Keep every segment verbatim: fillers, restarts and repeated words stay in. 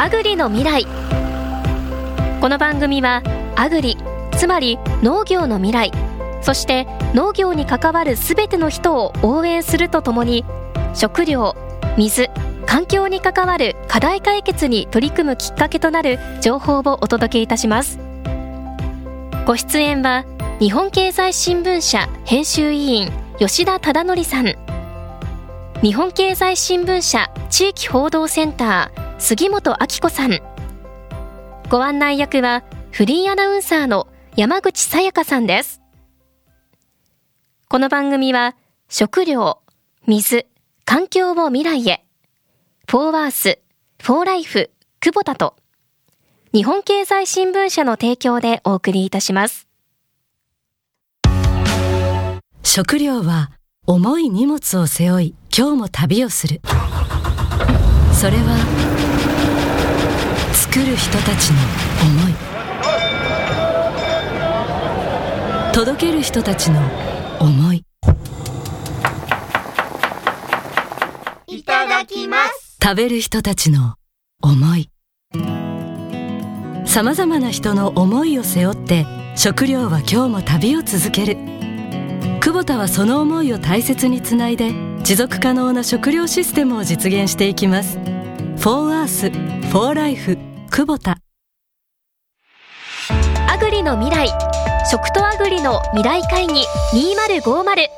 アグリの未来。この番組はアグリ、つまり農業の未来、そして農業に関わるすべての人を応援するとともに、食料、水、環境に関わる課題解決に取り組むきっかけとなる情報をお届けいたします。ご出演は日本経済新聞社編集委員吉田忠則さん、日本経済新聞社地域報道センター杉本明子さん、ご案内役はフリーアナウンサーの山口さやかさんです。この番組は食料、水、環境を未来へ、フォーワース、フォーライフ、クボタと日本経済新聞社の提供でお送りいたします。 食料は重い荷物を背負い今日も旅をする。それは作る人たちの思い、届ける人たちの思い。 いただきます。 食べる人たちの思い。さまざまな人の思いを背負って食料は今日も旅を続ける。クボタはその思いを大切につないで持続可能な食料システムを実現していきます。フォーアース、フォーライフ、クボタ。 アグリの未来、食とアグリの未来会議にせんごじゅう。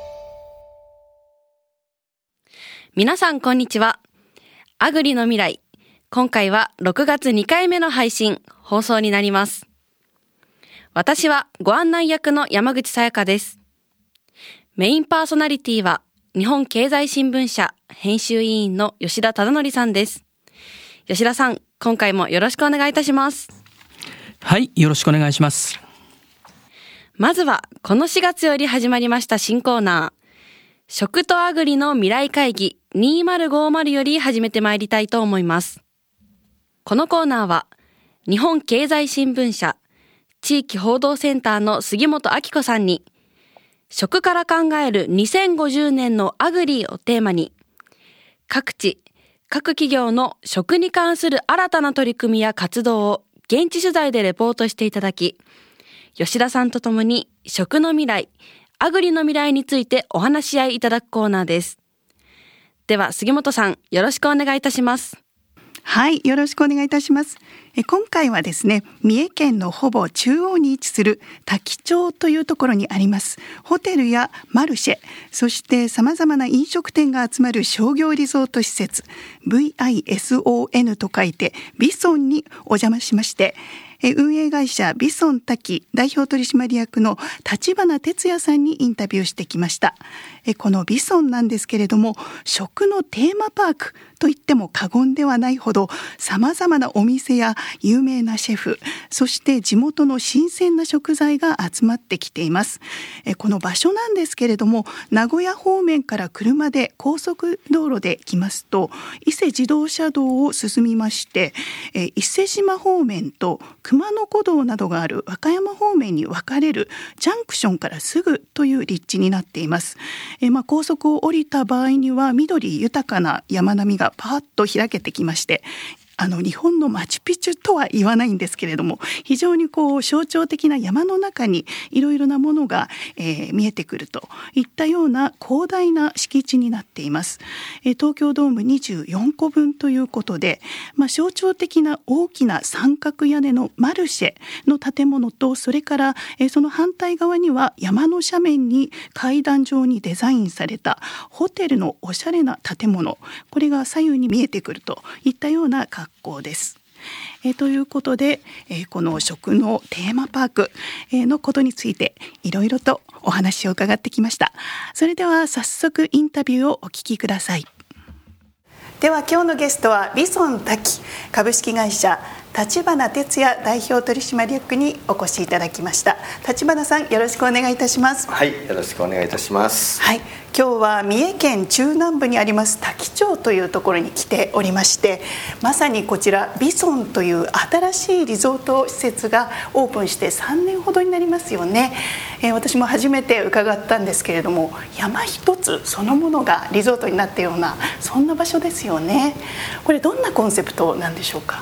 皆さんこんにちは。アグリの未来、今回はろくがつにかいめの配信放送になります。私はご案内役の山口さやかです。メインパーソナリティは日本経済新聞社編集委員の吉田忠則さんです。吉田さん、今回もよろしくお願いいたします。 はい、よろしくお願いします。 まずはこのしがつより始まりました新コーナー、食とアグリの未来会議にせんごじゅうより始めてまいりたいと思います。このコーナーは日本経済新聞社地域報道センターの杉本明子さんに、食から考えるにせんごじゅうねんのアグリをテーマに、各地各企業の食に関する新たな取り組みや活動を現地取材でレポートしていただき、吉田さんとともに食の未来、アグリの未来についてお話し合いいただくコーナーです。では杉本さん、よろしくお願いいたします。 はい、よろしくお願いいたします。え今回はですね、三重県のほぼ中央に位置する多気町というところにありますホテルやマルシェ、そしてさまざまな飲食店が集まる商業リゾート施設 ブイアイエスオーエヌ と書いてビソンにお邪魔しまして、運営会社ビソンタキ代表取締役の立花哲也さんにインタビューしてきました。このビソンなんですけれども、食のテーマパークといっても過言ではないほど、さまざまなお店や有名なシェフ、そして地元の新鮮な食材が集まってきています。この場所なんですけれども、名古屋方面から車で高速道路で来ますと、伊勢自動車道を進みまして、伊勢島方面と熊野古道などがある和歌山方面に分かれるジャンクションからすぐという立地になっています。えまあ、高速を降りた場合には緑豊かな山並みがパーッと開けてきまして、あの日本のマチュピチュとは言わないんですけれども、非常にこう象徴的な山の中にいろいろなものが、えー、見えてくるといったような広大な敷地になっています。えー、東京ドームにじゅうよんこぶんということで、まあ、象徴的な大きな三角屋根のマルシェの建物と、それから、えー、その反対側には山の斜面に階段状にデザインされたホテルのおしゃれな建物、これが左右に見えてくるといったような格好です。えー、ということで、えー、この食のテーマパークのことについていろいろとお話を伺ってきました。それでは早速インタビューをお聞きください。では今日のゲストはビソンタキ株式会社立花哲也代表取締役にお越しいただきました。立花さん、よろしくお願いいたします。 はい、よろしくお願いいたします。 はい、今日は三重県中南部にあります多気町というところに来ておりまして、まさにこちらビソンという新しいリゾート施設がオープンしてさんねんほどになりますよね。えー、私も初めて伺ったんですけれども、山一つそのものがリゾートになったような、そんな場所ですよね。これどんなコンセプトなんでしょうか。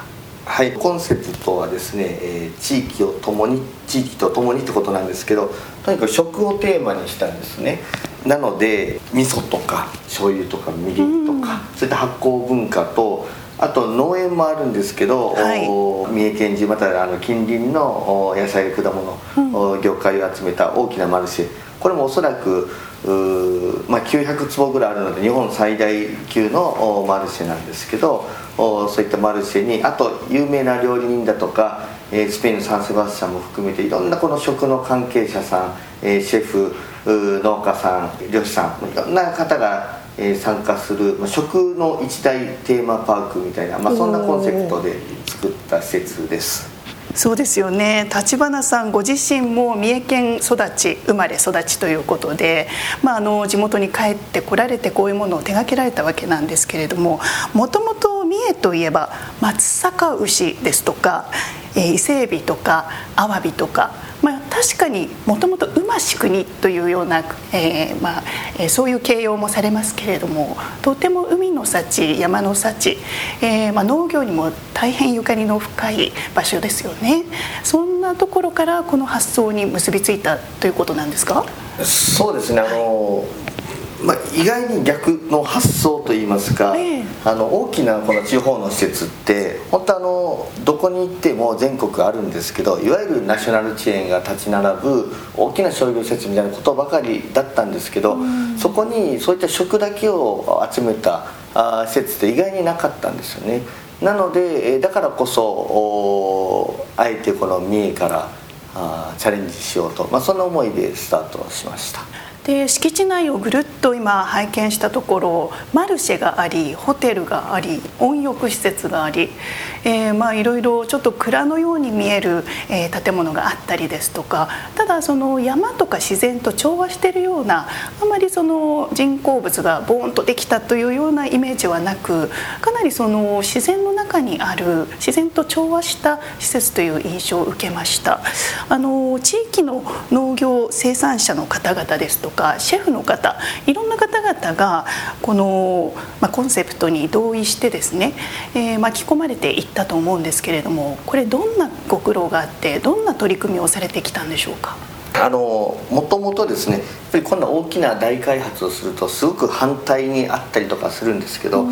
はい、コンセプトはですね、えー、地域を共に地域と共にってことなんですけど、とにかく食をテーマにしたんですね。なので味噌とか醤油とかみりんとか、うん、そういった発酵文化と、あと農園もあるんですけど、はい、三重県中またあの近隣の野菜果物、うん、業界を集めた大きなマルシェ、これもおそらくまあ、きゅうひゃくつぼぐらいあるので日本最大級のマルシェなんですけど、そういったマルシェにあと有名な料理人だとかスペインのサンセバスチャンも含めていろんなこの食の関係者さん、シェフ、農家さん、漁師さん、いろんな方が参加する食の一大テーマパークみたいな、まあ、そんなコンセプトで作った施設です。 そうですよね。立花さんご自身も三重県育ち生まれ育ちということで、まあ、あの地元に帰ってこられてこういうものを手掛けられたわけなんですけれども、もともと三重といえば松阪牛ですとか、えー、伊勢海老とかアワビとか、まあ、確かにもともと馬し国というような、えーまあえー、そういう形容もされますけれども、とても海の幸山の幸、えーまあ、農業にも大変ゆかりの深い場所ですよね。そんなところからこの発想に結びついたということなんですか？ そうですね、あのまあ、意外に逆の発想といいますか、えー、あの大きなこの地方の施設って本当あのどこに行っても全国あるんですけど、いわゆるナショナルチェーンが立ち並ぶ大きな商業施設みたいなことばかりだったんですけど、うん、そこにそういった食だけを集めたあ施設って意外になかったんですよね。なのでだからこそあえてこの三重からあチャレンジしようと、まあ、そんな思いでスタートしました。 で敷地内をぐるっと今拝見したところ、マルシェがありホテルがあり温浴施設があり、えー、まあいろいろちょっと蔵のように見える、えー、建物があったりですとか、ただその山とか自然と調和しているような、あまりその人工物がボーンとできたというようなイメージはなく、かなりその自然の中にある自然と調和した施設という印象を受けました。あの地域の農業生産者の方々ですとかシェフの方、いろんな方々がこの、まあ、コンセプトに同意してですね、えー、巻き込まれていったと思うんですけれども、これどんなご苦労があってどんな取り組みをされてきたんでしょうか？ あのもともとですね、やっぱりこんな大きな大開発をするとすごく反対にあったりとかするんですけど、うん、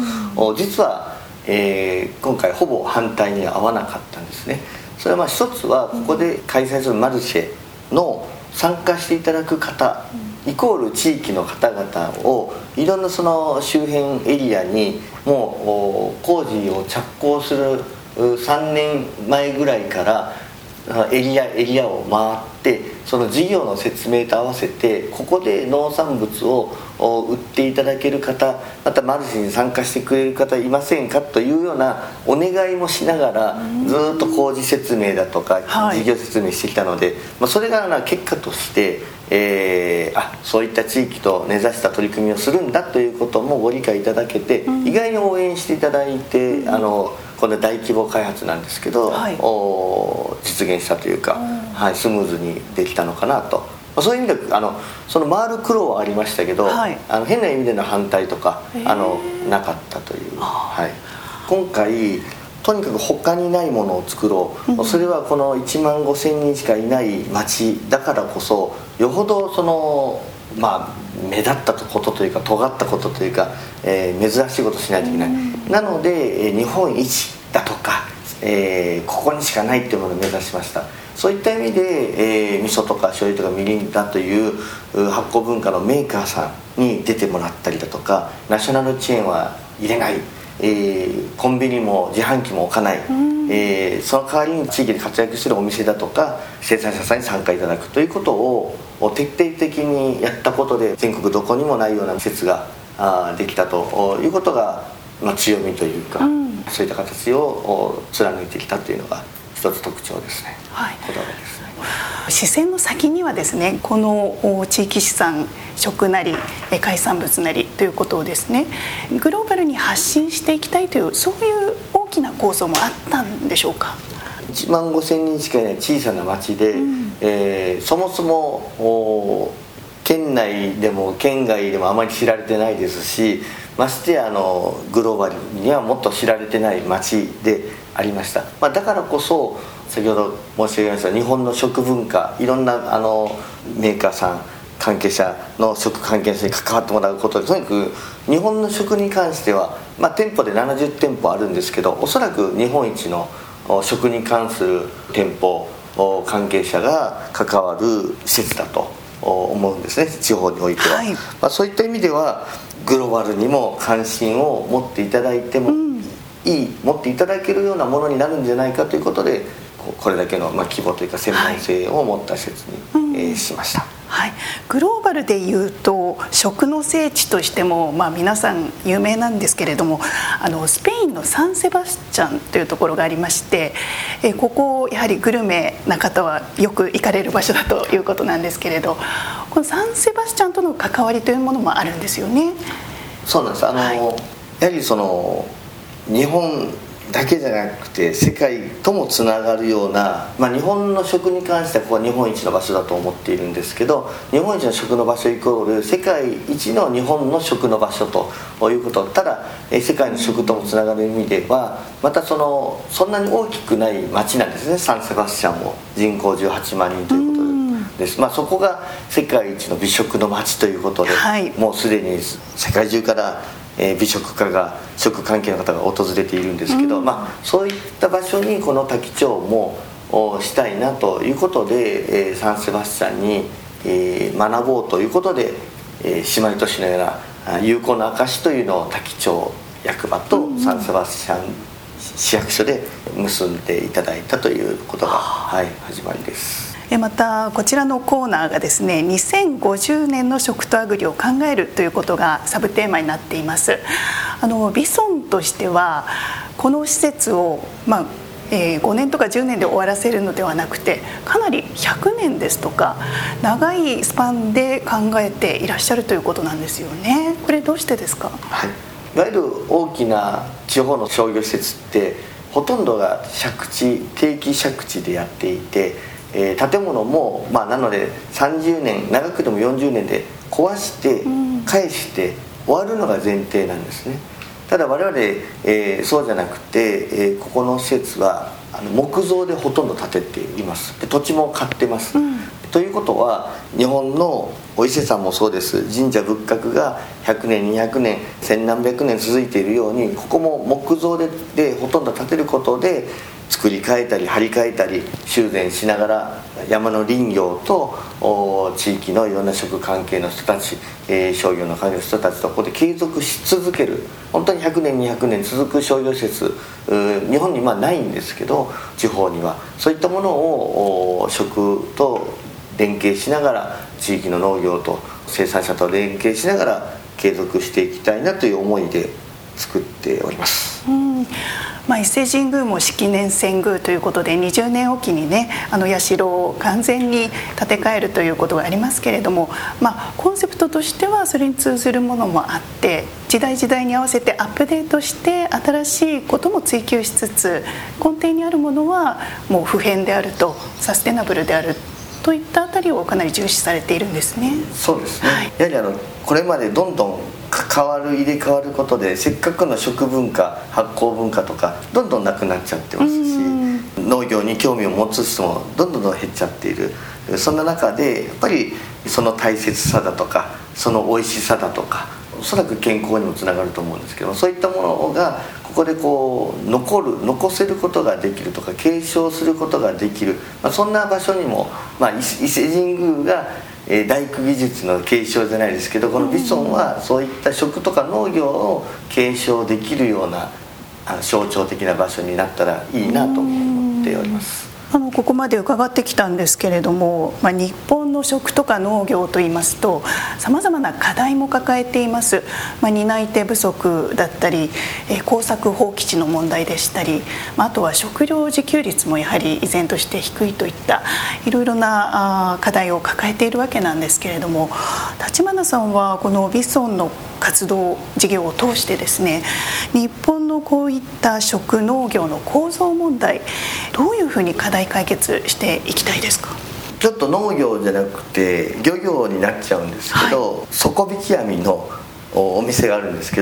実は、えー、今回ほぼ反対には合わなかったんですね。それはまあ一つはここで開催するマルシェの参加していただく方、うん、イコール地域の方々をいろんなその周辺エリアにもう工事を着工するさんねんまえぐらいからエリアエリアを回って、その事業の説明と合わせてここで農産物を売っていただける方、またマルシェに参加してくれる方いませんかというようなお願いもしながらずっと工事説明だとか事業説明してきたので、はい、まあ、それが結果として、えー、あそういった地域と根ざした取り組みをするんだということもご理解いただけて、意外に応援していただいて、あのこれ大規模開発なんですけど、はい、お実現したというか、はい、スムーズにできたのかなと。そういう意味であのその回る苦労はありましたけど、はい、あの変な意味での反対とかあのなかったという、はい、今回とにかく他にないものを作ろう、うん、それはこのいちまんごせんにんしかいない町だからこそ、よほどそのまあ目立ったことというか尖ったことというか、えー、珍しいことをしないといけない、うん、なので日本一だとか、えー、ここにしかないっていうものを目指しました。そういった意味で、えー、味噌とか醤油とかみりんだという発酵文化のメーカーさんに出てもらったりだとか、ナショナルチェーンは入れない、えー、コンビニも自販機も置かない、えー、その代わりに地域で活躍しているお店だとか生産者さんに参加いただくということを徹底的にやったことで、全国どこにもないような施設があできたということが、まあ、強みというか、うん、そういった形を貫いてきたというのが一つ特徴ですね、はい、こだわりですね。 視線の先にはですね、この地域資産、食なり海産物なりということをですね、グローバルに発信していきたいという、そういう大きな構想もあったんでしょうか？ いちまんごせんにんしかいない小さな町で、うん、えー、そもそも県内でも県外でもあまり知られてないですし、 ましてやあのグローバルにはもっと知られてない町でありました、まあ、だからこそ先ほど申し上げました日本の食文化、いろんなあのメーカーさん関係者の食関係者に関わってもらうことで、とにかく日本の食に関しては、まあ、店舗でななじゅってんぽあるんですけど、おそらく日本一の食に関する店舗関係者が関わる施設だと思うんですね、地方においては、はい、まあ、そういった意味ではグローバルにも関心を持っていただいてもいい、うん、持っていただけるようなものになるんじゃないかということで、これだけのまあ規模というか専門性を持った施設に、はい、えー、しました。 はい、グローバルでいうと食の聖地としても、まあ、皆さん有名なんですけれども、あのスペインのサンセバスチャンというところがありまして、えここやはりグルメな方はよく行かれる場所だということなんですけれど、このサンセバスチャンとの関わりというものもあるんですよね。 そうなんです。あの、はい、やはりその日本だけじゃなくて世界ともつながるような、まあ、日本の食に関してはここは日本一の場所だと思っているんですけど、日本一の食の場所イコール世界一の日本の食の場所ということ。ただ世界の食ともつながる意味ではまたそのそんなに大きくない町なんですね。サンセバスチャンも人口じゅうはちまんにんということです。まあ、そこが世界一の美食の町ということで、はい、もうすでに世界中からえー、美食家が食関係の方が訪れているんですけど、うん、まあ、そういった場所にこの多気町もしたいなということで、えー、サンセバスチャンに、えー、学ぼうということで、えー、姉妹都市のような友好の証というのを多気町役場とサンセバスチャン市役所で結んでいただいたということが、はい、始まりです。 またこちらのコーナーがですね、にせんごじゅうねんの食とアグリを考えるということがサブテーマになっています。あのビソンとしてはこの施設を、まあえー、ごねんとかじゅうねんで終わらせるのではなくて、かなりひゃくねんですとか長いスパンで考えていらっしゃるということなんですよね。これどうしてですか？ はい、いわゆる大きな地方の商業施設ってほとんどが借地定期借地でやっていて、えー、建物も、まあ、なのでさんじゅうねん長くてもよんじゅうねんで壊して返して終わるのが前提なんですね。ただ我々、えー、そうじゃなくて、えー、ここの施設はあの木造でほとんど建てています。で土地も買ってます、うん、ということは日本のお伊勢さんもそうです。神社仏閣がひゃくねんにひゃくねん千何百年続いているように、ここも木造 で, でほとんど建てることで作り変えたり張り替えたり修繕しながら山の林業と地域のいろんな食関係の人たち、えー、商業の関係の人たちとここで継続し続ける、本当にひゃくねんにひゃくねん続く商業施設、日本にまあないんですけど地方にはそういったものを食と連携しながら地域の農業と生産者と連携しながら継続していきたいなという思いで作っております。うん、 まあ、伊勢神宮も式年遷宮ということでにじゅうねんおきにね、あの社を完全に建て替えるということがありますけれども、まあ、コンセプトとしてはそれに通ずるものもあって、時代時代に合わせてアップデートして新しいことも追求しつつ、根底にあるものはもう不変であると、サステナブルであるといったあたりをかなり重視されているんですね。 そうですね、はい、やはりあのこれまでどんどん変わる入れ替わることでせっかくの食文化発酵文化とかどんどんなくなっちゃってますし、農業に興味を持つ人もどんどん減っちゃっている。そんな中でやっぱりその大切さだとかその美味しさだとか、おそらく健康にもつながると思うんですけど、そういったものがここでこう残る残せることができるとか継承することができる、まあ、そんな場所にも、まあ、伊勢神宮が大工技術の継承じゃないですけど、このビソンはそういった食とか農業を継承できるような象徴的な場所になったらいいなと思っております。 あのここまで伺ってきたんですけれども、まあ、日本の食とか農業といいますとさまざまな課題も抱えています。まあ、担い手不足だったり、えー、耕作放棄地の問題でしたり、まあ、あとは食料自給率もやはり依然として低いといったいろいろなあ課題を抱えているわけなんですけれども、立花さんはこのビソンの活動事業を通してですね、日本のこういった食農業の構造問題、どういうふうに課題解決していきたいですか？ ちょっと農業じゃなくて漁業になっちゃうんですけど、はい、底引き網のお店があるんですけど、う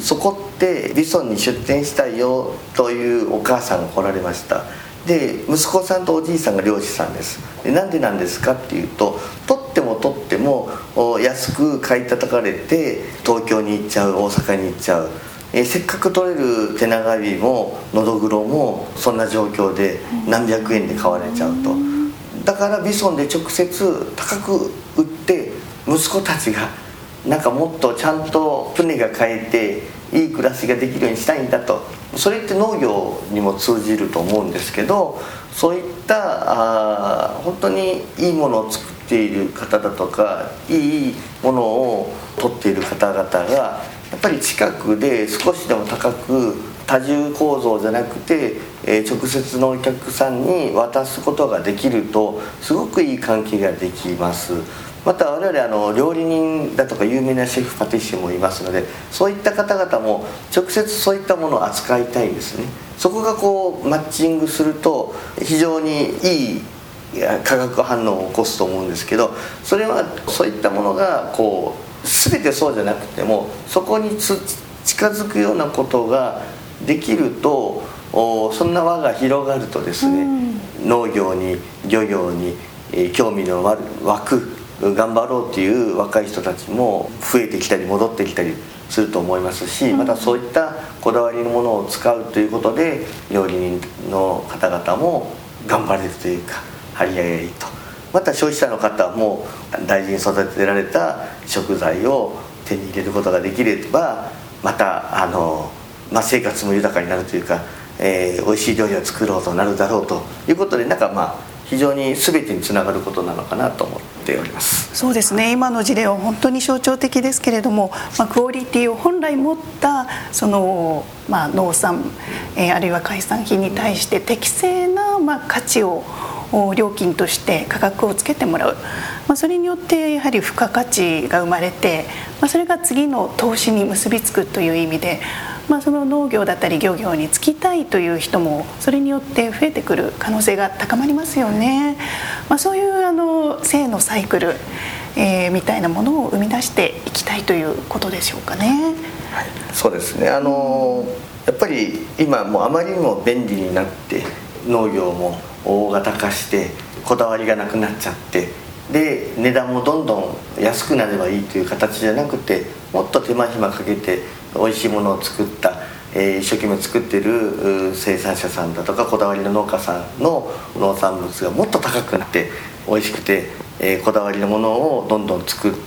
そこってビソンに出店したいよというお母さんが来られました。で息子さんとおじいさんが漁師さんです。でなんでなんですかっていうと、取っても取っても安く買い叩かれて東京に行っちゃう、大阪に行っちゃう、えー、せっかく取れる手長エビもノドグロもそんな状況で何百円で買われちゃうと。だからビソンで直接高く売って息子たちがなんかもっとちゃんと船が買えていい暮らしができるようにしたいんだと。それって農業にも通じると思うんですけど、そういったあ本当にいいものを作っている方だとかいいものを取っている方々がやっぱり近くで少しでも高く多重構造じゃなくて、えー、直接のお客さんに渡すことができるとすごくいい関係ができます。また我々あの料理人だとか有名なシェフパティシエもいますので、そういった方々も直接そういったものを扱いたいんですね。そこがこうマッチングすると非常にいい化学反応を起こすと思うんですけど、それはそういったものがこう全てそうじゃなくてもそこにつ近づくようなことができると、そんな輪が広がるとですね、うん、農業に漁業に、えー、興味の湧く頑張ろうっていう若い人たちも増えてきたり戻ってきたりすると思いますし、またそういったこだわりのものを使うということで料理人の方々も頑張れるというか張り合いがいいと。また消費者の方も大事に育てられた食材を手に入れることができればまたあの、まあ、生活も豊かになるというか、えー、美味しい料理を作ろうとなるだろうということで、なんかまあ非常に全てにつながることなのかなと思っております。 そうですね、今の事例は本当に象徴的ですけれども、まあ、クオリティを本来持ったその、まあ、農産、えー、あるいは海産品に対して適正な、まあ、価値を料金として価格をつけてもらう、まあ、それによってやはり付加価値が生まれて、まあ、それが次の投資に結びつくという意味で、まあ、その農業だったり漁業に就きたいという人もそれによって増えてくる可能性が高まりますよね。まあ、そういうあの正のサイクル、えー、みたいなものを生み出していきたいということでしょうかね。 はい、そうですね、あのやっぱり今もうあまりにも便利になって農業も大型化してこだわりがなくなっちゃって、で値段もどんどん安くなればいいという形じゃなくて、もっと手間暇かけて美味しいものを作った、えー、一生懸命作ってる生産者さんだとかこだわりの農家さんの農産物がもっと高くなって美味しくて、えー、こだわりのものをどんどん作って、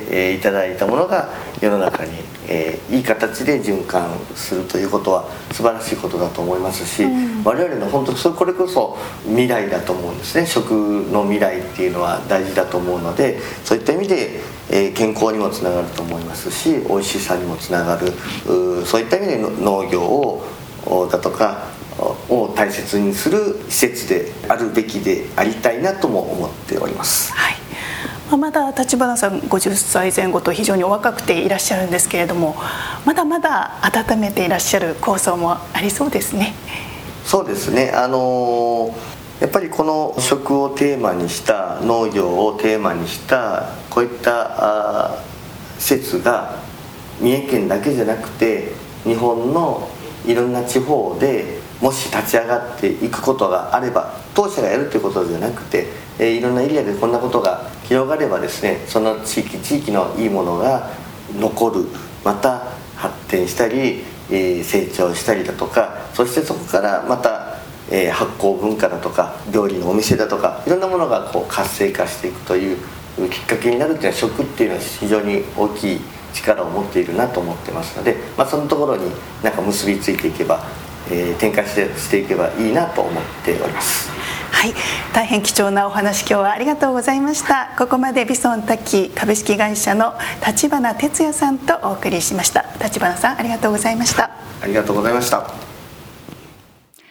えー、いただいたものが世の中に、えー、いい形で循環するということは素晴らしいことだと思いますし、うん、我々の本当それこれこそ未来だと思うんですね。食の未来っていうのは大事だと思うので、そういった意味で、えー、健康にもつながると思いますし、美味しさにもつながる、そういった意味で農業をだとかを大切にする施設であるべきでありたいなとも思っております。 はい、まだ立花さんごじゅっさいぜん後と非常にお若くていらっしゃるんですけれども、まだまだ温めていらっしゃる構想もありそうですね。 そうですね、あのー、やっぱりこの食をテーマにした農業をテーマにしたこういった施設が三重県だけじゃなくて日本のいろんな地方でもし立ち上がっていくことがあれば、当社がやるということじゃなくて、えー、いろんなエリアでこんなことが広がればですね、その地域地域のいいものが残る、また発展したり、えー、成長したりだとか、そしてそこからまた、えー、発酵文化だとか料理のお店だとかいろんなものがこう活性化していくというきっかけになるというのは、食っていうのは非常に大きい力を持っているなと思ってますので、まあ、そのところになんか結びついていけば、えー、展開してしていけばいいなと思っております。 はい、大変貴重なお話今日はありがとうございました。ここまでビソンタキ株式会社の立花哲也さんとお送りしました。立花さんありがとうございました。 ありがとうございました。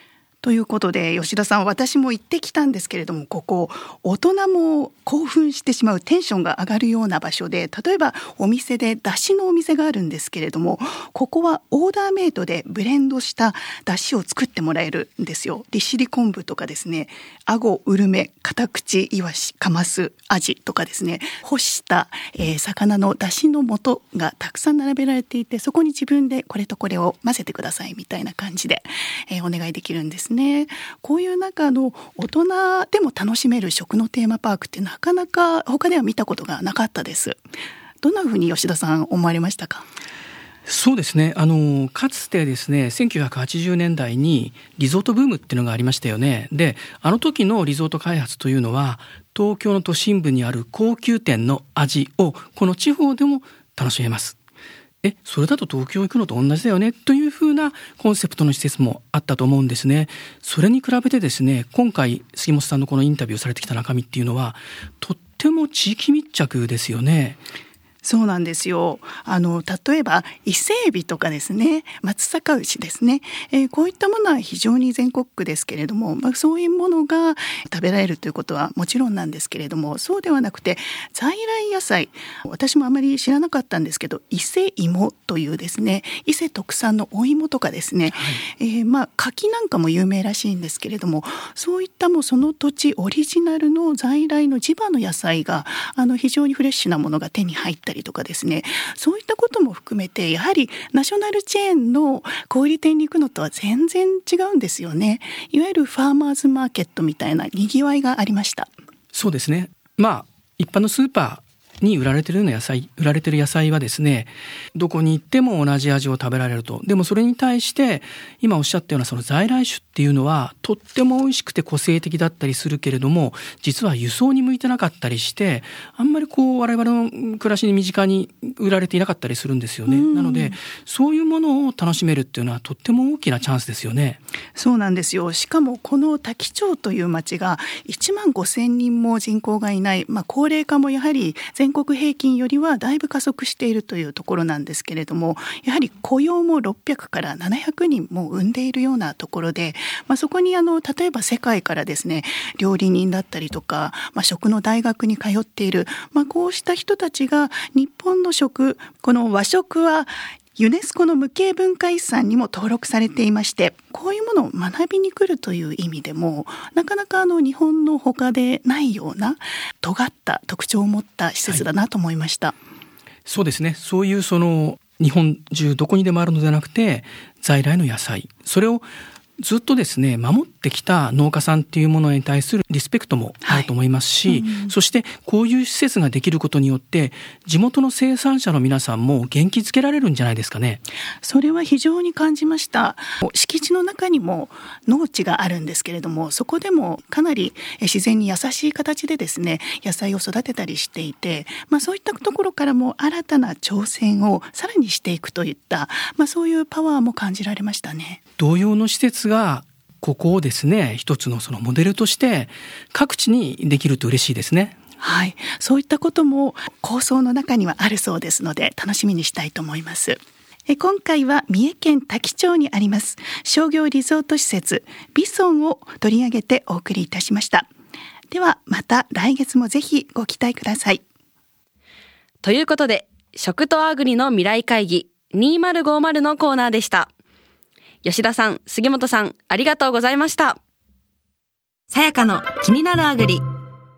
ということで吉田さん、私も行ってきたんですけれども、ここ大人も興奮してしまう、テンションが上がるような場所で、例えばお店で出汁のお店があるんですけれども、ここはオーダーメイドでブレンドした出汁を作ってもらえるんですよ。利尻昆布とかですね、アゴ、ウルメ、カタクチ、イワシ、カマス、アジとかですね、干した、えー、魚の出汁の素がたくさん並べられていて、そこに自分でこれとこれを混ぜてくださいみたいな感じで、えー、お願いできるんですね。こういう中の大人でも楽しめる食のテーマパークってなかなか他では見たことがなかったです。どんなふうに吉田さん思われましたか？ そうですね、あのかつてですね、せんきゅうひゃくはちじゅうねんだいにリゾートブームっていうのがありましたよね。で、あの時のリゾート開発というのは、東京の都心部にある高級店の味をこの地方でも楽しめます。え、それだと東京行くのと同じだよねというふうなコンセプトの施設もあったと思うんですね。それに比べてですね、今回杉本さんのこのインタビューされてきた中身っていうのはとっても地域密着ですよね。 そうなんですよ。あの例えば伊勢エビとかですね、松阪牛ですね、えー、こういったものは非常に全国区ですけれども、まあ、そういうものが食べられるということはもちろんなんですけれども、そうではなくて在来野菜、私もあまり知らなかったんですけど、伊勢芋というですね、伊勢特産のお芋とかですね、はい、えー、まあ柿なんかも有名らしいんですけれども、そういったもうその土地オリジナルの在来の地場の野菜があの非常にフレッシュなものが手に入ったりとかですね、そういったことも含めてやはりナショナルチェーンの小売店に行くのとは全然違うんですよね。いわゆるファーマーズマーケットみたいなにぎわいがありました。 そうですね、まあ一般のスーパーに売られてるような野菜、売られてる野菜はですね、どこに行っても同じ味を食べられると。でもそれに対して今おっしゃったようなその在来種っていうのはとっても美味しくて個性的だったりするけれども、実は輸送に向いてなかったりして、あんまりこう我々の暮らしに身近に売られていなかったりするんですよね。なのでそういうものを楽しめるっていうのはとっても大きなチャンスですよね。 そうなんですよ。しかもこの多気町という町がいちまんごせんにんも人口がいない、まあ、高齢化もやはり全国平均よりはだいぶ加速しているというところなんですけれども、やはり雇用もろっぴゃくからななひゃくにんも生んでいるようなところで、まあ、そこにあの例えば世界からですね、料理人だったりとか、まあ、食の大学に通っている、まあ、こうした人たちが日本の食、この和食はユネスコの無形文化遺産にも登録されていまして、こういうものを学びに来るという意味でもなかなかあの日本の他でないような尖った特徴を持った施設だなと思いました。はい、 そうですね、そういうその日本中どこにでもあるのではなくて、在来の野菜、それをずっとですね守ってきた農家さんっていうものに対するリスペクトもあると思いますし、はい、うん、そしてこういう施設ができることによって地元の生産者の皆さんも元気づけられるんじゃないですかね。 それは非常に感じました。敷地の中にも農地があるんですけれども、そこでもかなり自然に優しい形でですね野菜を育てたりしていて、まあ、そういったところからも新たな挑戦をさらにしていくといった、まあ、そういうパワーも感じられましたね。 同様の施設がここをですね一つのそのモデルとして各地にできると嬉しいですね。 はい、そういったことも構想の中にはあるそうですので楽しみにしたいと思います。え今回は三重県多気町にあります商業リゾート施設ビソンを取り上げてお送りいたしました。ではまた来月もぜひご期待ください。 ということで食とアグリの未来会議にせんごじゅうのコーナーでした。吉田さん、杉本さん、ありがとうございました。 さやかの気になるアグリ。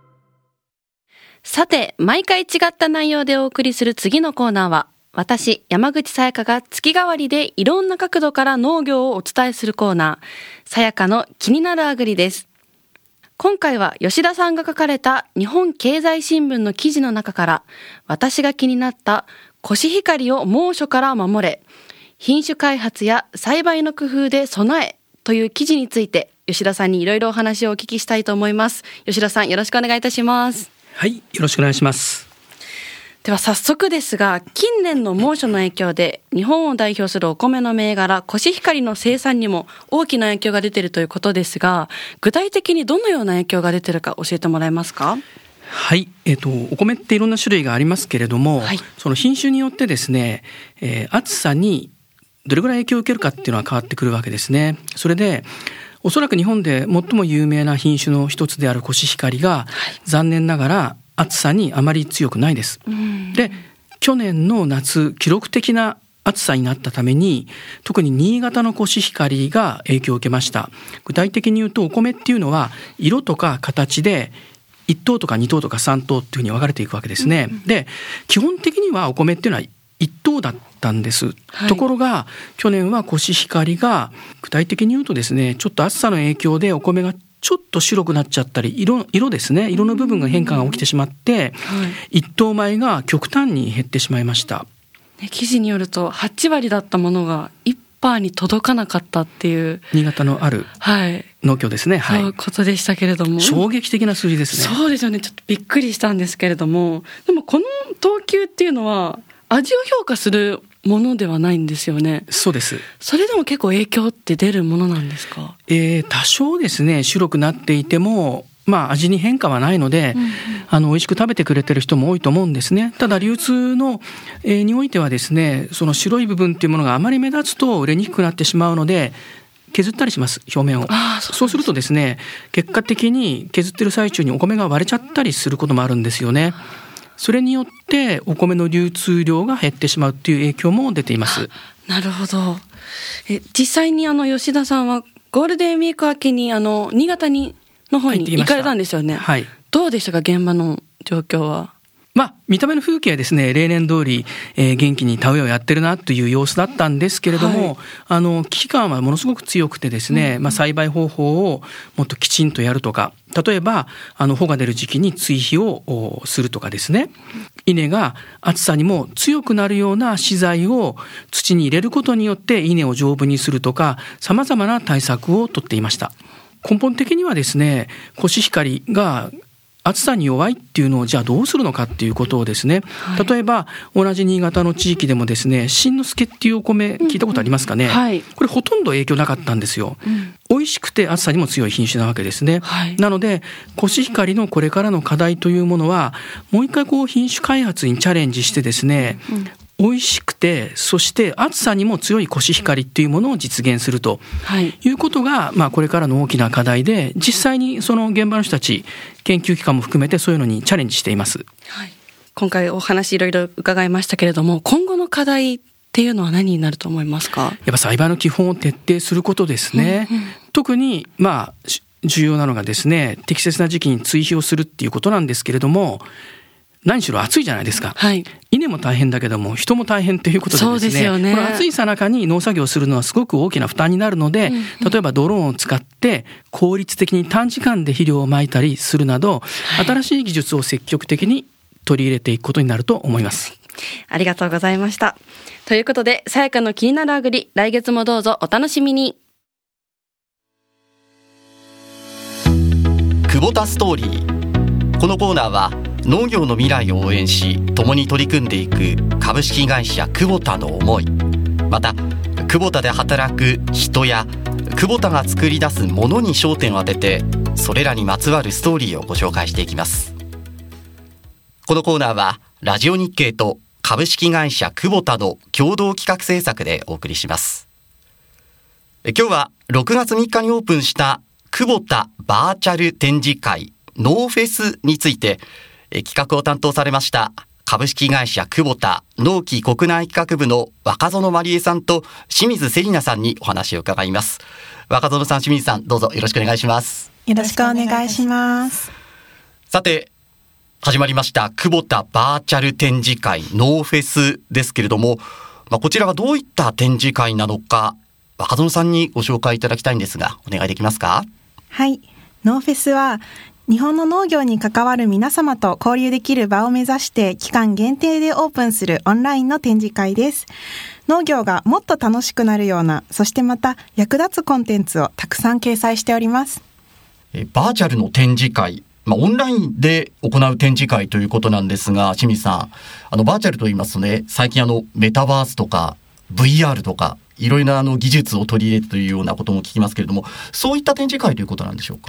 さて、毎回違った内容でお送りする次のコーナーは、私、山口さやかが月替わりでいろんな角度から農業をお伝えするコーナー、さやかの気になるアグリです。今回は吉田さんが書かれた日本経済新聞の記事の中から、私が気になったコシヒカリを猛暑から守れ、品種開発や栽培の工夫で備えという記事について吉田さんにいろいろお話をお聞きしたいと思います。吉田さん、よろしくお願いいたします。 はい、よろしくお願いします。 では早速ですが、近年の猛暑の影響で日本を代表するお米の銘柄コシヒカリの生産にも大きな影響が出ているということですが、具体的にどのような影響が出ているか教えてもらえますか？ はい、えっと、お米っていろんな種類がありますけれども、はい、その品種によってですね、えー、暑さにどれぐらい影響を受けるかっていうのは変わってくるわけですね。それでおそらく日本で最も有名な品種の一つであるコシヒカリが、はい、残念ながら暑さにあまり強くないです。で、去年の夏記録的な暑さになったために、特に新潟のコシヒカリが影響を受けました。具体的に言うと、お米っていうのは色とか形でいち等とかに等とかさん等っていうふうに分かれていくわけですね。で、基本的にはお米っていうのはいち等だったんです、はい、ところが去年はコシヒカリが具体的に言うとですね、ちょっと暑さの影響でお米がちょっと白くなっちゃったり、色、色ですね、色の部分が変化が起きてしまって、はい、一等米が極端に減ってしまいました。 記事によるとはち割だったものがいちパーに届かなかったっていう新潟のある農協ですね、はい、 そういうことでしたけれども、 衝撃的な数字ですね。 そうですよね、ちょっとびっくりしたんですけれども、でもこの等級っていうのは味を評価するものではないんですよね。 そうです。 それでも結構影響って出るものなんですか？ えー、多少ですね、白くなっていてもまあ、味に変化はないので、うんうん、あの美味しく食べてくれてる人も多いと思うんですね。ただ流通の、えー、においてはですね、その白い部分っていうものがあまり目立つと売れにくくなってしまうので削ったりします、表面を。ああ、そうです。そうするとですね、結果的に削ってる最中にお米が割れちゃったりすることもあるんですよね。それによってお米の流通量が減ってしまうっていう影響も出ています。 なるほど。え実際にあの吉田さんはゴールデンウィーク明けにあの新潟にの方に行かれたんですよね。 はい。 どうでしたか、現場の状況は？ まあ、見た目の風景はですね、例年通り、えー、元気に田植えをやってるなという様子だったんですけれども、はい、あの危機感はものすごく強くてですね、うん、まあ、栽培方法をもっときちんとやるとか、例えばあの穂が出る時期に追肥をするとかですね、稲が暑さにも強くなるような資材を土に入れることによって稲を丈夫にするとか、さまざまな対策をとっていました。根本的にはですね、コシヒカリが暑さに弱いっていうのをじゃあどうするのかっていうことをですね、はい、例えば同じ新潟の地域でもですね、新之助っていうお米聞いたことありますかね、うんうん、はい、これほとんど影響なかったんですよ、うん、美味しくて暑さにも強い品種なわけですね、はい、なのでコシヒカリのこれからの課題というものはもう一回こう品種開発にチャレンジしてですね、うん、美味しくてそして暑さにも強いコシヒカリっていうものを実現するということが、はい、まあ、これからの大きな課題で、実際にその現場の人たち研究機関も含めてそういうのにチャレンジしています、 はい、今回お話いろいろ伺いましたけれども、今後の課題っていうのは何になると思いますか？ やっぱ栽培の基本を徹底することですね、うんうん、特にまあ重要なのがですね、適切な時期に追肥をするっていうことなんですけれども、何しろ暑いじゃないですか、はい、稲も大変だけども人も大変ということでですね、 そうですよね、 この暑いさなかに農作業をするのはすごく大きな負担になるので、うんうん、例えばドローンを使って効率的に短時間で肥料をまいたりするなど、はい、新しい技術を積極的に取り入れていくことになると思います。 ありがとうございました。ということで、さやかの気になるアグリ、来月もどうぞお楽しみに。 久保田ストーリー。このコーナーは農業の未来を応援し共に取り組んでいく株式会社クボタの思い、またクボタで働く人やクボタが作り出すものに焦点を当てて、それらにまつわるストーリーをご紹介していきます。このコーナーはラジオ日経と株式会社クボタの共同企画制作でお送りします。今日はろくがつみっかにオープンしたクボタバーチャル展示会ノーフェスについて、企画を担当されました株式会社クボタ農機国内企画部の若園まりえさんと清水せりなさんにお話を伺います。若園さん、清水さん、どうぞよろしくお願いします。 よろしくお願いします。 さて、始まりましたクボタバーチャル展示会ノーフェスですけれども、まあ、こちらはどういった展示会なのか、若園さんにご紹介いただきたいんですが、お願いできますか？ はい、ノーフェスは日本の農業に関わる皆様と交流できる場を目指して期間限定でオープンするオンラインの展示会です。農業がもっと楽しくなるような、そしてまた役立つコンテンツをたくさん掲載しております。 えバーチャルの展示会、まあ、オンラインで行う展示会ということなんですが、清水さん、あのバーチャルと言いますとね、最近あのメタバースとか ブイアール とかいろいろなあの技術を取り入れるというようなことも聞きますけれども、そういった展示会ということなんでしょうか？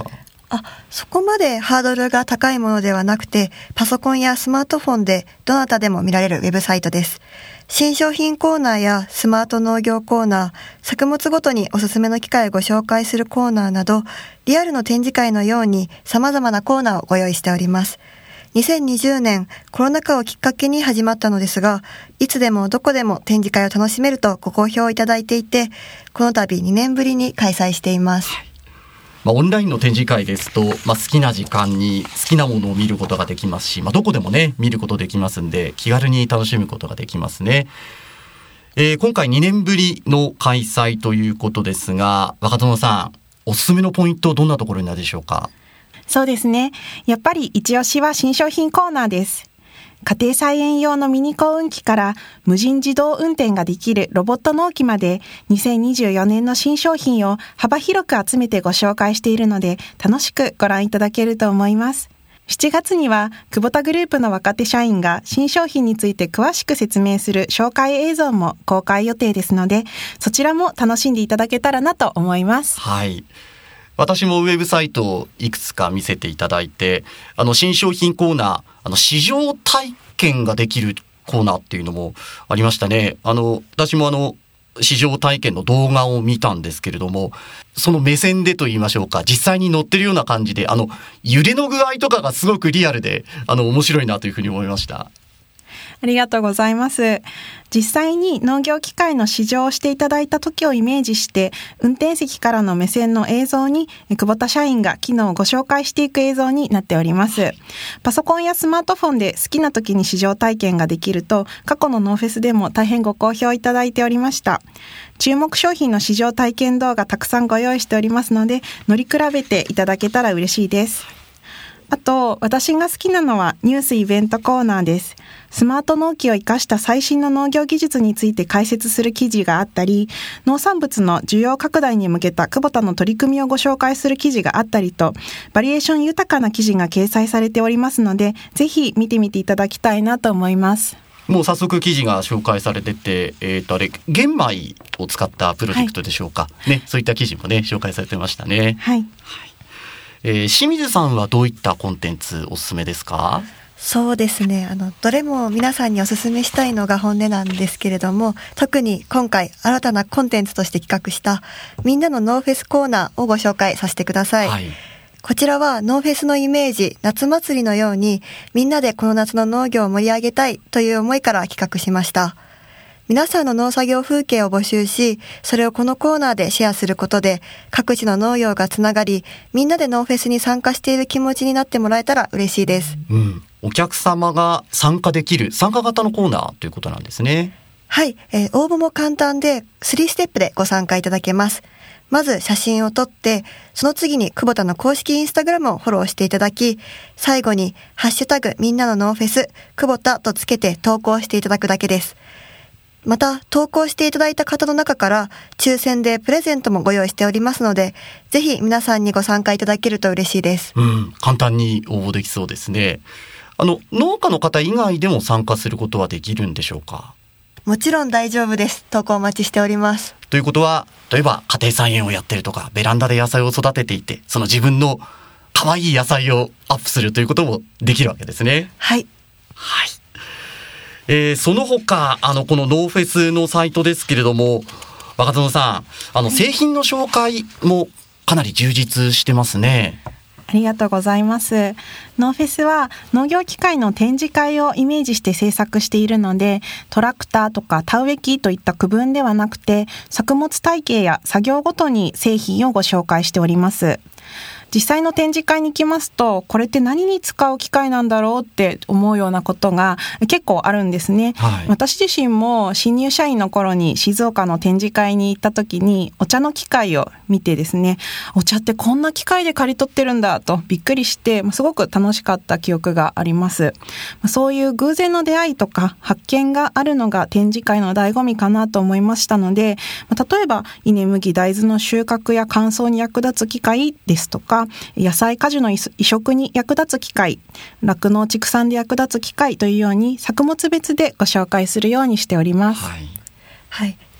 あ、そこまでハードルが高いものではなくて、パソコンやスマートフォンでどなたでも見られるウェブサイトです。新商品コーナーやスマート農業コーナー、作物ごとにおすすめの機械をご紹介するコーナーなど、リアルの展示会のように様々なコーナーをご用意しております。にせんにじゅうねんコロナ禍をきっかけに始まったのですが、いつでもどこでも展示会を楽しめるとご好評いただいていて、この度にねんぶりに開催しています。 まあ、オンラインの展示会ですと、まあ、好きな時間に好きなものを見ることができますし、まあ、どこでもね見ることできますんで、気軽に楽しむことができますね。えー、今回にねんぶりの開催ということですが、若園さん、おすすめのポイントどんなところになるでしょうか？ そうですね。やっぱり一押しは新商品コーナーです。家庭菜園用のミニ耕運機から無人自動運転ができるロボット農機まで、にせんにじゅうよねんの新商品を幅広く集めてご紹介しているので、楽しくご覧いただけると思います。しちがつには久保田グループの若手社員が新商品について詳しく説明する紹介映像も公開予定ですので、そちらも楽しんでいただけたらなと思います。 はい、私もウェブサイトをいくつか見せていただいて、あの新商品コーナー、あの試乗体験ができるコーナーっていうのもありましたね。あの私もあの試乗体験の動画を見たんですけれども、その目線でと言いましょうか、実際に乗ってるような感じで、あの揺れの具合とかがすごくリアルで、あの面白いなというふうに思いました。 ありがとうございます。実際に農業機械の試乗をしていただいた時をイメージして、運転席からの目線の映像に久保田社員が機能をご紹介していく映像になっております。パソコンやスマートフォンで好きな時に試乗体験ができると、過去のノーフェスでも大変ご好評いただいておりました。注目商品の試乗体験動画たくさんご用意しておりますので、乗り比べていただけたら嬉しいです。あと、私が好きなのはニュースイベントコーナーです。スマート農機を生かした最新の農業技術について解説する記事があったり、農産物の需要拡大に向けた久保田の取り組みをご紹介する記事があったりと、バリエーション豊かな記事が掲載されておりますので、ぜひ見てみていただきたいなと思います。 もう早速記事が紹介されてて、えーとあれ玄米を使ったプロジェクトでしょうか、はい、ね、そういった記事もね紹介されてましたね。 はい、はい。 えー、清水さんはどういったコンテンツおすすめですか？ そうですね、あのどれも皆さんにお勧めしたいのが本音なんですけれども、特に今回新たなコンテンツとして企画したみんなのノーフェスコーナーをご紹介させてください。はい、こちらはノーフェスのイメージ、夏祭りのようにみんなでこの夏の農業を盛り上げたいという思いから企画しました。皆さんの農作業風景を募集し、それをこのコーナーでシェアすることで各地の農業がつながり、みんなでノーフェスに参加している気持ちになってもらえたら嬉しいです。 うん、お客様が参加できる参加型のコーナーということなんですね。 はい、えー、応募も簡単でスリーステップでご参加いただけます。まず写真を撮って、その次に久保田の公式インスタグラムをフォローしていただき、最後にハッシュタグみんなのノーフェス久保田とつけて投稿していただくだけです。また投稿していただいた方の中から抽選でプレゼントもご用意しておりますので、ぜひ皆さんにご参加いただけると嬉しいです。 うん、簡単に応募できそうですね。あの農家の方以外でも参加することはできるんでしょうか？ もちろん大丈夫です。投稿お待ちしております。 ということは、例えば家庭菜園をやってるとか、ベランダで野菜を育てていて、その自分の可愛い野菜をアップするということもできるわけですね。 はい、 はい。えー、その他あのこのノーフェスのサイトですけれども、若園さん、あの製品の紹介もかなり充実してますね。 ありがとうございます。ノーフェスは農業機械の展示会をイメージして制作しているので、トラクターとか田植え機といった区分ではなくて、作物体系や作業ごとに製品をご紹介しております。実際の展示会に行きますと、これって何に使う機械なんだろうって思うようなことが結構あるんですね。はい、私自身も新入社員の頃に静岡の展示会に行った時にお茶の機械を見てですね、お茶ってこんな機械で刈り取ってるんだとびっくりして、すごく楽しかった記憶があります。そういう偶然の出会いとか発見があるのが展示会の醍醐味かなと思いましたので、例えば稲麦大豆の収穫や乾燥に役立つ機械ですとか、野菜果樹の移植に役立つ機械、酪農畜産で役立つ機械というように作物別でご紹介するようにしております。 はいはい、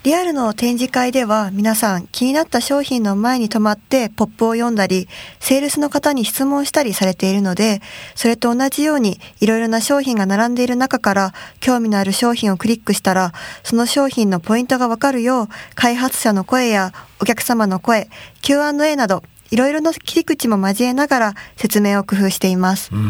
リアルの展示会では皆さん気になった商品の前に止まってポップを読んだり、セールスの方に質問したりされているので、それと同じようにいろいろな商品が並んでいる中から興味のある商品をクリックしたら、その商品のポイントがわかるよう開発者の声やお客様の声、キューアンドエー などいろいろな切り口も交えながら説明を工夫しています。 うん、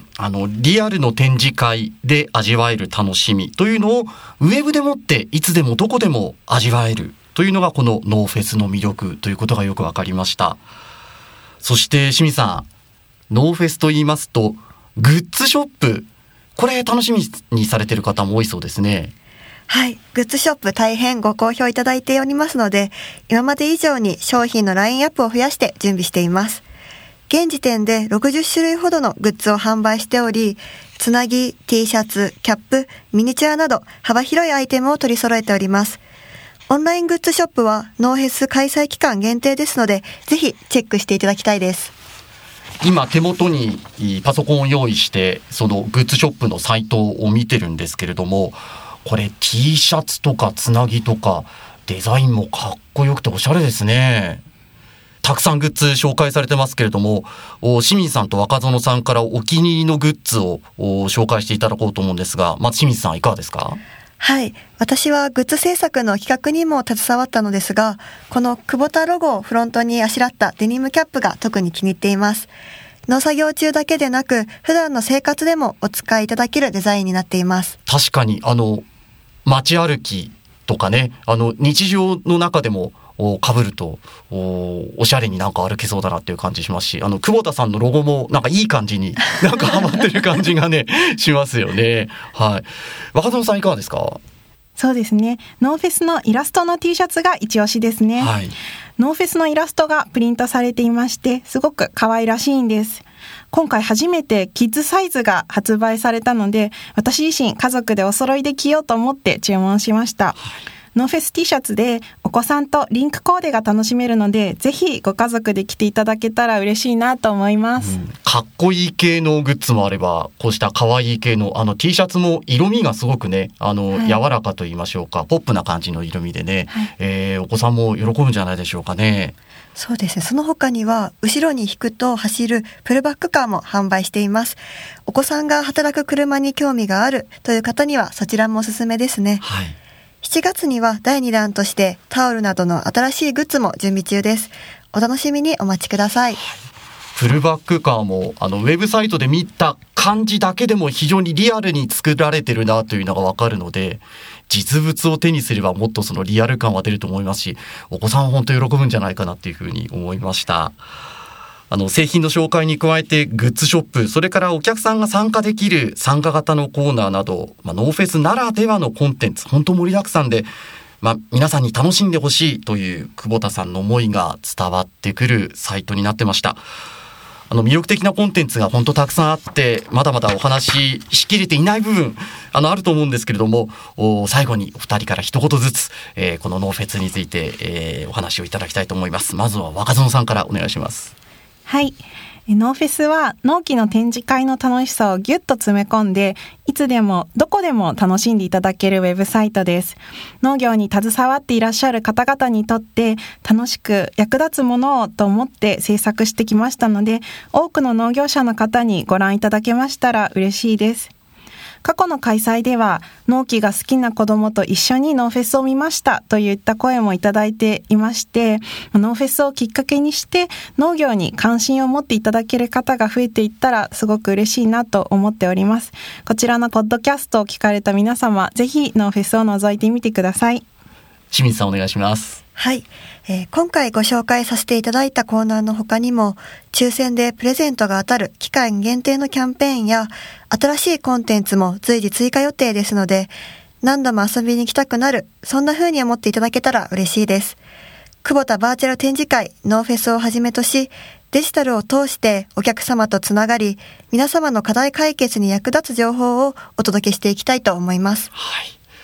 あのリアルの展示会で味わえる楽しみというのをウェブでもっていつでもどこでも味わえるというのがこのノーフェスの魅力ということがよくわかりました。そして清水さん、ノーフェスと言いますとグッズショップ、これ楽しみにされている方も多いそうですね。 はい、グッズショップ大変ご好評いただいておりますので、今まで以上に商品のラインアップを増やして準備しています。現時点でろくじゅっしゅるいほどのグッズを販売しており、つなぎ、T シャツ、キャップ、ミニチュアなど幅広いアイテムを取り揃えております。オンライングッズショップはノーフェス開催期間限定ですので、ぜひチェックしていただきたいです。 今手元にパソコンを用意してそのグッズショップのサイトを見てるんですけれども、これ T シャツとかつなぎとかデザインもかっこよくておしゃれですね。たくさんグッズ紹介されてますけれども、清水さんと若園さんからお気に入りのグッズを紹介していただこうと思うんですが、まず清水さんいかがですか？ はい、私はグッズ制作の企画にも携わったのですが、このクボタロゴをフロントにあしらったデニムキャップが特に気に入っています。農作業中だけでなく普段の生活でもお使いいただけるデザインになっています。 確かにあの街歩きとかね、あの日常の中でも被ると お, おしゃれになんか歩けそうだなっていう感じしますし、あの久保田さんのロゴもなんかいい感じになんかハマってる感じがねしますよね。はい、若園さんいかがですか？ そうですね、ノーフェスのイラストの T シャツが一押しですね。はい、ノーフェスのイラストがプリントされていましてすごく可愛らしいんです。今回初めてキッズサイズが発売されたので、私自身家族でお揃いで着ようと思って注文しました。はい、ノーフェス T シャツでお子さんとリンクコーデが楽しめるので、ぜひご家族で着ていただけたら嬉しいなと思います。うん、 かっこいい系のグッズもあれば、こうした可愛い系のあの T シャツも色味がすごくね、あの、はい、柔らかと言いましょうか、ポップな感じの色味でね、はい、えー、お子さんも喜ぶんじゃないでしょうかね。 そうですね。その他には後ろに引くと走るプルバックカーも販売しています。お子さんが働く車に興味があるという方にはそちらもおすすめですね。はい、しちがつにはだいにだんとしてタオルなどの新しいグッズも準備中です。お楽しみにお待ちください。 フルバックカーもあのウェブサイトで見た感じだけでも非常にリアルに作られてるなというのがわかるので、実物を手にすればもっとそのリアル感は出ると思いますし、お子さんは本当に喜ぶんじゃないかなっていうふうに思いました。あの製品の紹介に加えてグッズショップ、それからお客さんが参加できる参加型のコーナーなど、まあ、ノーフェスならではのコンテンツ本当盛りだくさんで、まあ、皆さんに楽しんでほしいという久保田さんの思いが伝わってくるサイトになってました。あの魅力的なコンテンツが本当たくさんあって、まだまだお話ししきれていない部分あのあると思うんですけれども、最後にお二人から一言ずつ、えー、このノーフェスについて、えー、お話をいただきたいと思います。まずは若園さんからお願いします。 はい、ノーフェスは農機の展示会の楽しさをギュッと詰め込んで、いつでもどこでも楽しんでいただけるウェブサイトです。農業に携わっていらっしゃる方々にとって楽しく役立つものをと思って制作してきましたので、多くの農業者の方にご覧いただけましたら嬉しいです。過去の開催では農機が好きな子どもと一緒にノーフェスを見ましたといった声もいただいていまして、ノーフェスをきっかけにして農業に関心を持っていただける方が増えていったらすごく嬉しいなと思っております。こちらのポッドキャストを聞かれた皆様、ぜひノーフェスを覗いてみてください。 清水さんお願いします。 はい、えー、今回ご紹介させていただいたコーナーの他にも、抽選でプレゼントが当たる期間限定のキャンペーンや新しいコンテンツも随時追加予定ですので、何度も遊びに来たくなる、そんな風に思っていただけたら嬉しいです。久保田バーチャル展示会ノーフェスをはじめとし、デジタルを通してお客様とつながり、皆様の課題解決に役立つ情報をお届けしていきたいと思います。 はい、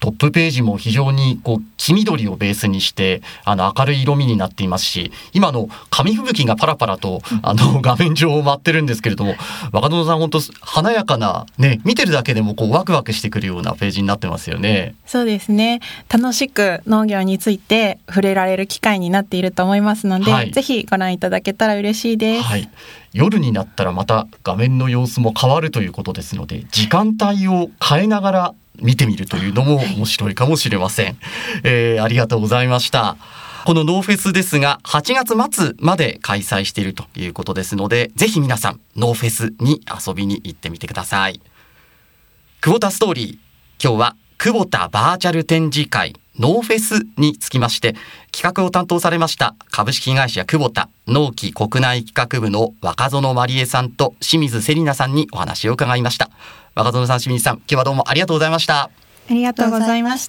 トップページも非常にこう黄緑をベースにしてあの明るい色味になっていますし、今の紙吹雪がパラパラとあの画面上を舞ってるんですけれども、若園さん本当華やかなね、見てるだけでもこうワクワクしてくるようなページになってますよね。 そうですね、楽しく農業について触れられる機会になっていると思いますので、はい、ぜひご覧いただけたら嬉しいです。 はい、夜になったらまた画面の様子も変わるということですので、時間帯を変えながら見てみるというのも面白いかもしれません。えー、ありがとうございました。このノーフェスですがはちがつ末まで開催しているということですので、ぜひ皆さんノーフェスに遊びに行ってみてください。久保田ストーリー、今日は久保田バーチャル展示会ノーフェスにつきまして企画を担当されました株式会社久保田農機国内企画部の若園まりえさんと清水せりなさんにお話を伺いました。若園さん、清水さん、今日はどうもありがとうございました。 ありがとうございました。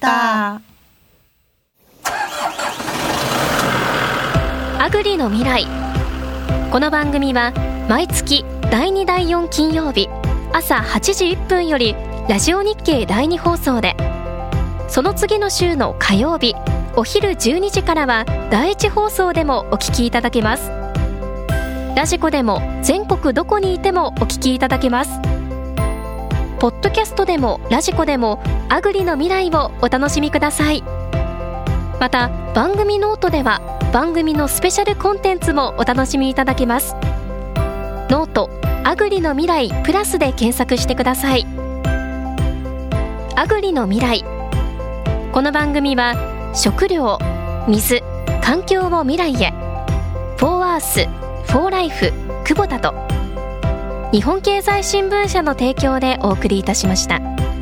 アグリの未来。この番組は毎月だいにだいよん金曜日朝はちじいっぷんよりラジオ日経だいに放送で、その次の週の火曜日お昼じゅうにじからはだいいち放送でもお聞きいただけます。ラジコでも全国どこにいてもお聞きいただけます。ポッドキャストでもラジコでもアグリの未来をお楽しみください。また番組ノートでは番組のスペシャルコンテンツもお楽しみいただけます。ノートアグリの未来プラスで検索してください。アグリの未来。この番組は食料、水、環境を未来へ、フォーアース、フォーライフ、久保田と日本経済新聞社の提供でお送りいたしました。